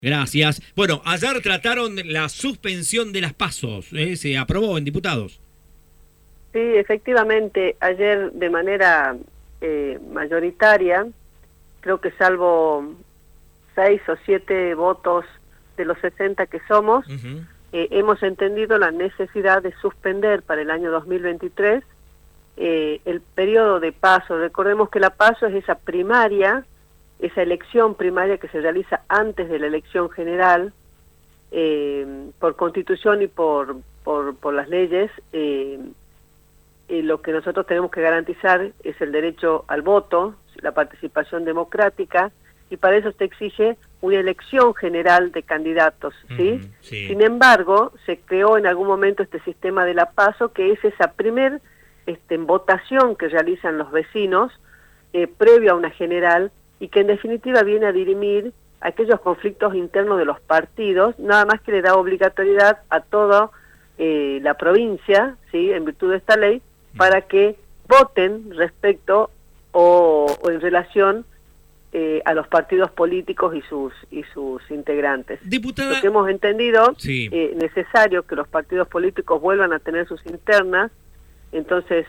Gracias. Bueno, ayer trataron la suspensión de las PASO, se aprobó en diputados. Sí, efectivamente, ayer de manera mayoritaria, creo que salvo 6 o 7 votos de los 60 que somos, hemos entendido la necesidad de suspender para el año 2023 el periodo de PASO. Recordemos que la PASO es esa primaria, esa elección primaria que se realiza antes de la elección general, por constitución y por las leyes. Lo que nosotros tenemos que garantizar es el derecho al voto, la participación democrática, y para eso se exige una elección general de candidatos, ¿sí? Sí. Sin embargo, se creó en algún momento este sistema de la PASO, que es esa primer votación que realizan los vecinos previo a una general, y que en definitiva viene a dirimir aquellos conflictos internos de los partidos, nada más que le da obligatoriedad a toda la provincia, ¿sí?, en virtud de esta ley, para que voten respecto o en relación a los partidos políticos y sus integrantes. Diputada, lo que hemos entendido, sí, necesario que los partidos políticos vuelvan a tener sus internas. Entonces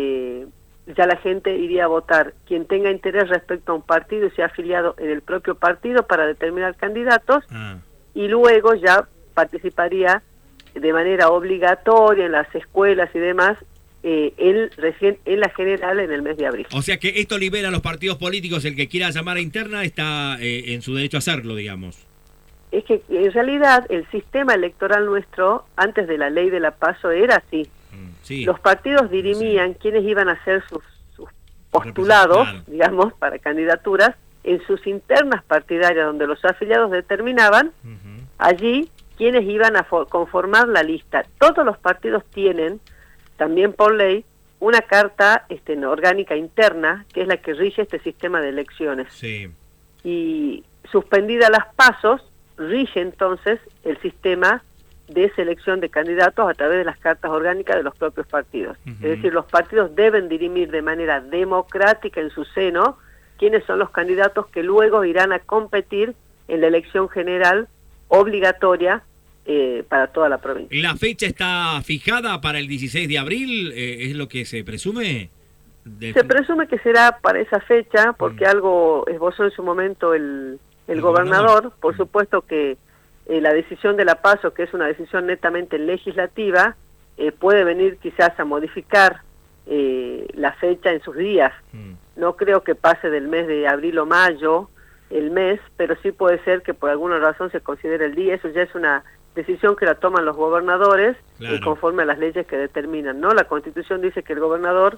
ya la gente iría a votar quien tenga interés respecto a un partido y sea afiliado en el propio partido para determinar candidatos, y luego ya participaría de manera obligatoria en las escuelas y demás recién en la general en el mes de abril. O sea que esto libera a los partidos políticos, el que quiera llamar a interna está en su derecho a hacerlo, digamos. Es que en realidad el sistema electoral nuestro, antes de la ley de la PASO, era así. Sí. Los partidos dirimían quiénes iban a ser sus postulados, claro, digamos, para candidaturas, en sus internas partidarias, donde los afiliados determinaban allí quiénes iban a conformar la lista. Todos los partidos tienen, también por ley, una carta orgánica interna, que es la que rige este sistema de elecciones. Sí. Y suspendidas las PASOs, rige entonces el sistema de selección de candidatos a través de las cartas orgánicas de los propios partidos. Es decir, los partidos deben dirimir de manera democrática en su seno quiénes son los candidatos que luego irán a competir en la elección general obligatoria para toda la provincia. ¿La fecha está fijada para el 16 de abril? ¿Es lo que se presume? Se presume que será para esa fecha, porque algo esbozó en su momento el gobernador. Por supuesto que la decisión de la PASO, que es una decisión netamente legislativa, puede venir quizás a modificar la fecha en sus días. No creo que pase del mes de abril o mayo el mes, pero sí puede ser que por alguna razón se considere el día. Eso ya es una decisión que la toman los gobernadores, claro, conforme a las leyes que determinan, ¿no? La Constitución dice que el gobernador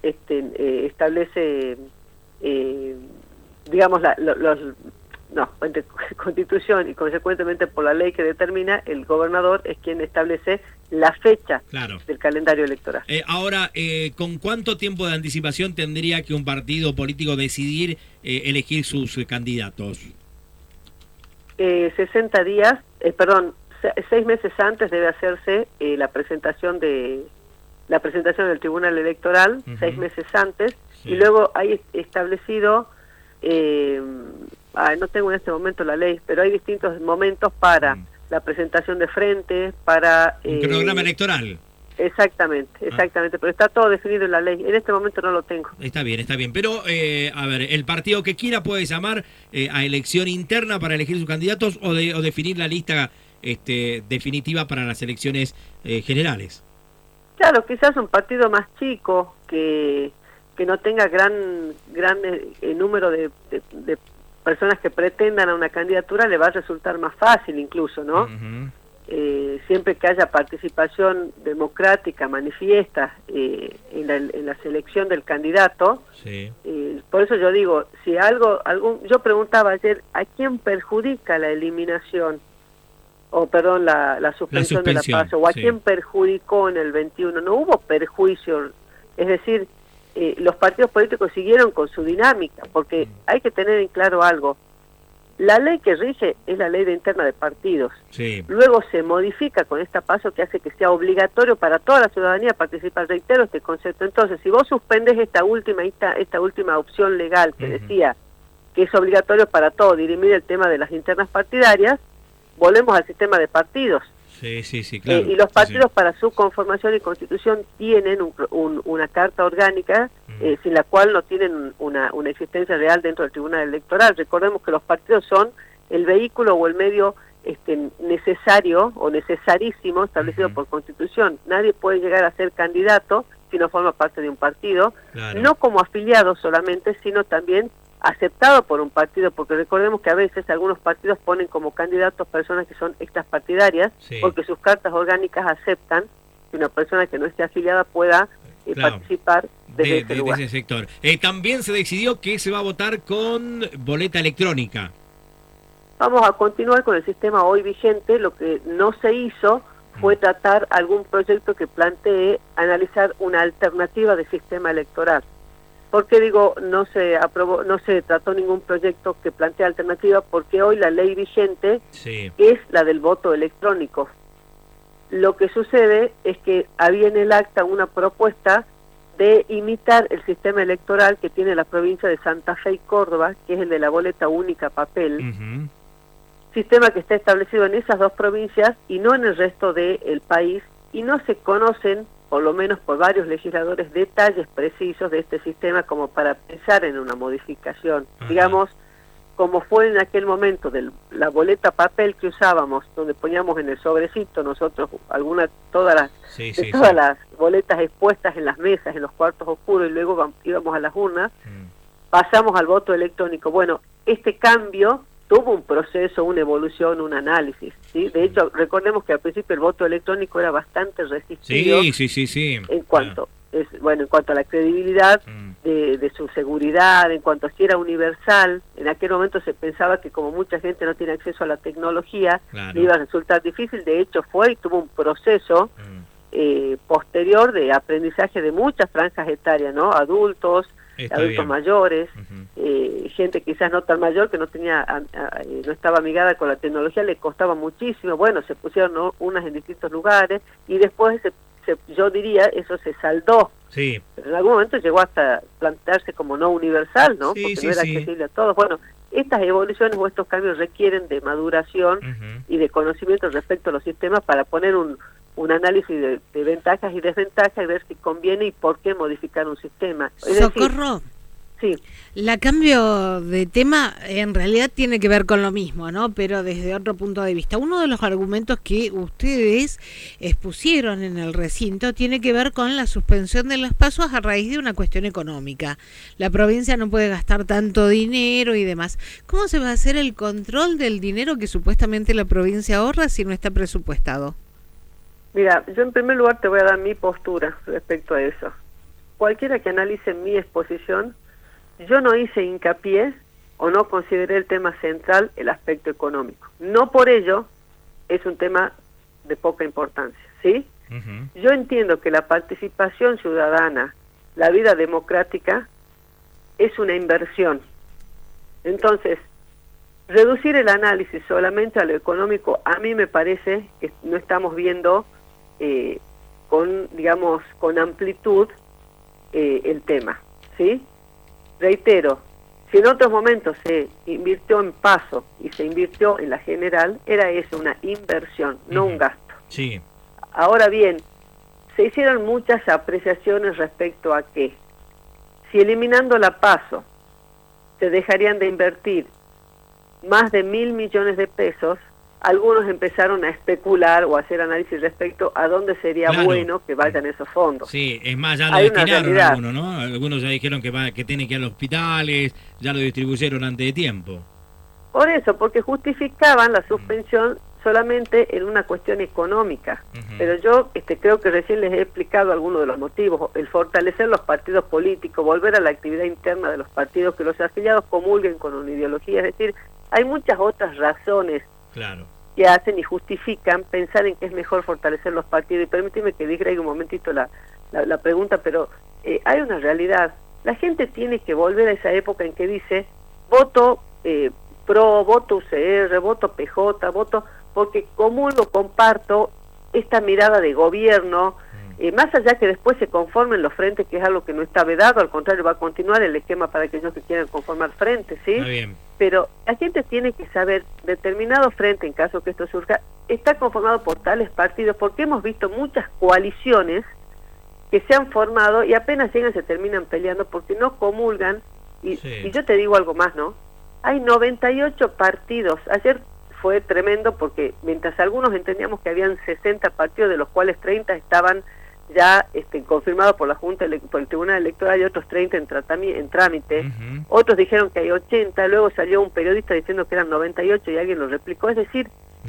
establece, digamos, entre Constitución y consecuentemente por la ley que determina, el gobernador es quien establece la fecha, claro, del calendario electoral. Ahora, ¿con cuánto tiempo de anticipación tendría que un partido político decidir elegir sus candidatos? 60 días, 6 meses antes debe hacerse la presentación del Tribunal Electoral, 6 meses antes, sí, y luego hay establecido, no tengo en este momento la ley, pero hay distintos momentos para la presentación de frente, para... un programa electoral. Exactamente, pero está todo definido en la ley. En este momento no lo tengo. Está bien, pero, a ver, el partido que quiera puede llamar a elección interna para elegir sus candidatos o definir la lista definitiva para las elecciones generales. Claro, quizás un partido más chico que no tenga gran número de personas que pretendan a una candidatura, le va a resultar más fácil incluso, ¿no? Siempre que haya participación democrática manifiesta en la selección del candidato. Sí. Por eso yo digo, si yo preguntaba ayer, ¿a quién perjudica la eliminación? La suspensión de la PASO, o a quién perjudicó en el 21. No hubo perjuicio, es decir, los partidos políticos siguieron con su dinámica, porque hay que tener en claro algo. La ley que rige es la ley de interna de partidos. Sí. Luego se modifica con esta PASO que hace que sea obligatorio para toda la ciudadanía participar. Reitero este concepto. Entonces, si vos suspendes esta última opción legal que decía que es obligatorio para todo, dirimir el tema de las internas partidarias, volvemos al sistema de partidos. Sí, claro. Y los partidos para su conformación y constitución tienen una carta orgánica sin la cual no tienen una existencia real dentro del Tribunal Electoral. Recordemos que los partidos son el vehículo o el medio necesario o necesarísimo establecido por Constitución. Nadie puede llegar a ser candidato si no forma parte de un partido, no como afiliado solamente, sino también aceptado por un partido, porque recordemos que a veces algunos partidos ponen como candidatos personas que son extrapartidarias, porque sus cartas orgánicas aceptan que una persona que no esté afiliada pueda participar desde ese sector. También se decidió que se va a votar con boleta electrónica. Vamos a continuar con el sistema hoy vigente. Lo que no se hizo fue tratar algún proyecto que plantee analizar una alternativa de sistema electoral. ¿Por qué digo no se aprobó, no se trató ningún proyecto que plantee alternativa? Porque hoy la ley vigente es la del voto electrónico. Lo que sucede es que había en el acta una propuesta de imitar el sistema electoral que tiene la provincia de Santa Fe y Córdoba, que es el de la boleta única papel, sistema que está establecido en esas dos provincias y no en el resto del país, y no se conocen, por lo menos por varios legisladores, detalles precisos de este sistema como para pensar en una modificación. Digamos, como fue en aquel momento de la boleta papel que usábamos, donde poníamos en el sobrecito nosotros todas las boletas expuestas en las mesas, en los cuartos oscuros, y luego íbamos a las urnas, pasamos al voto electrónico. Bueno, este cambio tuvo un proceso, una evolución, un análisis, ¿sí? De hecho, recordemos que al principio el voto electrónico era bastante resistido en cuanto en cuanto a la credibilidad de su seguridad, en cuanto a si era universal. En aquel momento se pensaba que como mucha gente no tiene acceso a la tecnología, le iba a resultar difícil. De hecho fue y tuvo un proceso posterior de aprendizaje de muchas franjas etarias, ¿no? Adultos mayores, gente quizás no tan mayor que no estaba amigada con la tecnología, le costaba muchísimo. Bueno, se pusieron unas en distintos lugares y después yo diría eso se saldó. Pero en algún momento llegó hasta plantearse como no universal, ¿no? Porque no era accesible a todos. Bueno, estas evoluciones o estos cambios requieren de maduración y de conocimiento respecto a los sistemas para poner un análisis de ventajas y desventajas y ver si conviene y por qué modificar un sistema. Socorro. La cambio de tema en realidad tiene que ver con lo mismo, ¿no? Pero desde otro punto de vista. Uno de los argumentos que ustedes expusieron en el recinto tiene que ver con la suspensión de los pasos a raíz de una cuestión económica. La provincia no puede gastar tanto dinero y demás. ¿Cómo se va a hacer el control del dinero que supuestamente la provincia ahorra si no está presupuestado? Mira, yo en primer lugar te voy a dar mi postura respecto a eso. Cualquiera que analice mi exposición, yo no hice hincapié o no consideré el tema central el aspecto económico. No por ello es un tema de poca importancia, ¿sí? Yo entiendo que la participación ciudadana, la vida democrática, es una inversión. Entonces, reducir el análisis solamente a lo económico, a mí me parece que no estamos viendo con amplitud el tema, ¿sí? Reitero, si en otros momentos se invirtió en paso y se invirtió en la general, era eso, una inversión, no un gasto. Ahora bien, se hicieron muchas apreciaciones respecto a que si eliminando la paso se dejarían de invertir más de 1.000 millones de pesos, algunos empezaron a especular o a hacer análisis respecto a dónde sería bueno que vayan esos fondos. Es más, ya lo destinaron algunos, ¿no? Algunos ya dijeron que tienen que ir a los hospitales, ya lo distribuyeron antes de tiempo. Por eso, porque justificaban la suspensión solamente en una cuestión económica. Pero yo creo que recién les he explicado algunos de los motivos. El fortalecer los partidos políticos, volver a la actividad interna de los partidos, que los afiliados comulguen con una ideología. Es decir, hay muchas otras razones que hacen y justifican pensar en que es mejor fortalecer los partidos. Y permíteme que digraigue un momentito la pregunta, pero hay una realidad. La gente tiene que volver a esa época en que dice voto PRO, voto UCR, voto PJ, voto, porque comulgo, comparto esta mirada de gobierno, más allá que después se conformen los frentes, que es algo que no está vedado, al contrario va a continuar el esquema para aquellos que quieran conformar frentes, ¿sí? Está bien. Pero la gente tiene que saber, determinado frente, en caso que esto surja, está conformado por tales partidos, porque hemos visto muchas coaliciones que se han formado y apenas llegan se terminan peleando porque no comulgan, y yo te digo algo más, ¿no? Hay 98 partidos, ayer fue tremendo porque mientras algunos entendíamos que habían 60 partidos, de los cuales 30 estaban ya confirmados por la Junta, por el Tribunal Electoral, y otros 30 en trámite, otros dijeron que hay 80, luego salió un periodista diciendo que eran 98 y alguien lo replicó, es decir...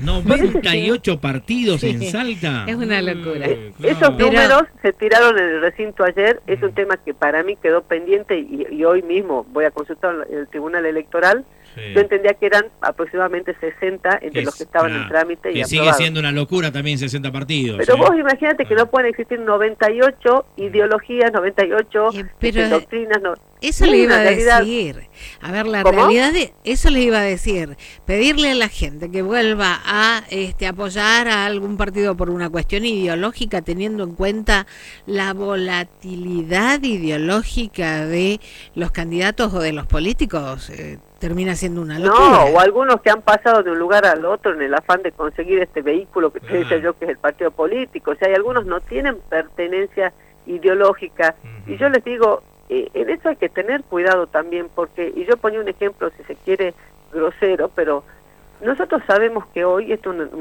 98 partidos en Salta. Es una locura. Esos números se tiraron en el recinto ayer, es un tema que para mí quedó pendiente y hoy mismo voy a consultar en el Tribunal Electoral. Yo entendía que eran aproximadamente 60 entre los que estaban en trámite y aprobados. Que sigue siendo una locura también 60 partidos. Pero vos imagínate que no pueden existir 98 ideologías, 98 doctrinas. No. Eso le iba a decir. A ver, la realidad de eso le iba a decir. Pedirle a la gente que vuelva a apoyar a algún partido por una cuestión ideológica, teniendo en cuenta la volatilidad ideológica de los candidatos o de los políticos, termina siendo una locura. No, o algunos que han pasado de un lugar al otro en el afán de conseguir este vehículo que te decía yo que es el partido político. O sea, hay algunos no tienen pertenencia ideológica. Y yo les digo, en eso hay que tener cuidado también, porque, y yo ponía un ejemplo, si se quiere, grosero, pero nosotros sabemos que hoy, esto es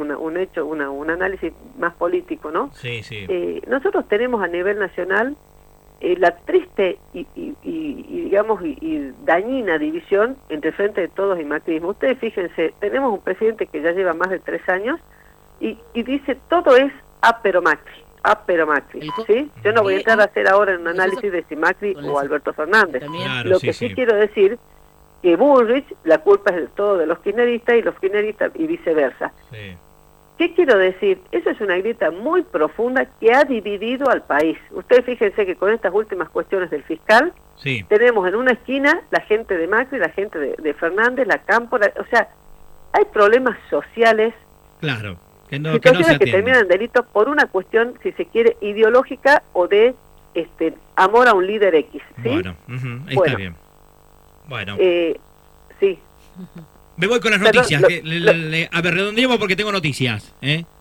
un análisis más político, ¿no? Sí, sí. Nosotros tenemos a nivel nacional la triste y digamos y dañina división entre Frente de Todos y macrismo. Ustedes fíjense, tenemos un presidente que ya lleva más de 3 años y dice todo es pero Macri, ¿sí? Yo no voy a entrar a hacer ahora en un análisis de si Macri o Alberto Fernández. Claro, Lo que sí quiero decir que Bullrich, la culpa es de todo de los kirchneristas y los kirchneristas y viceversa. Sí. ¿Qué quiero decir? Eso es una grieta muy profunda que ha dividido al país. Ustedes fíjense que con estas últimas cuestiones del fiscal, tenemos en una esquina la gente de Macri, la gente de Fernández, la Campo, o sea, hay problemas sociales, claro, situaciones que terminan en delitos por una cuestión, si se quiere, ideológica o de amor a un líder X, ¿sí? Bueno, está bien. Bueno. Sí. Me voy con las noticias. A ver, redondeemos porque tengo noticias.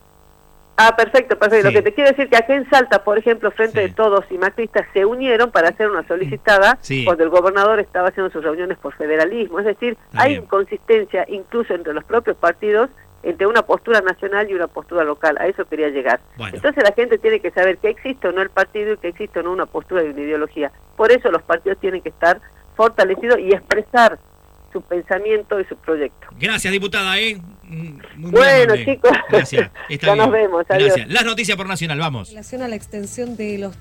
Perfecto. Sí. Lo que te quiero decir que acá en Salta, por ejemplo, Frente de Todos y macristas se unieron para hacer una solicitada cuando el gobernador estaba haciendo sus reuniones por federalismo. Es decir, hay inconsistencia incluso entre los propios partidos, entre una postura nacional y una postura local. A eso quería llegar. Bueno. Entonces la gente tiene que saber que existe o no el partido y que existe o no una postura y una ideología. Por eso los partidos tienen que estar fortalecidos y expresar su pensamiento y su proyecto. Gracias, diputada. Muy bueno, chicos, gracias. Ya nos vemos. Adiós. Gracias. Las noticias por Nacional, vamos. En relación a la extensión de los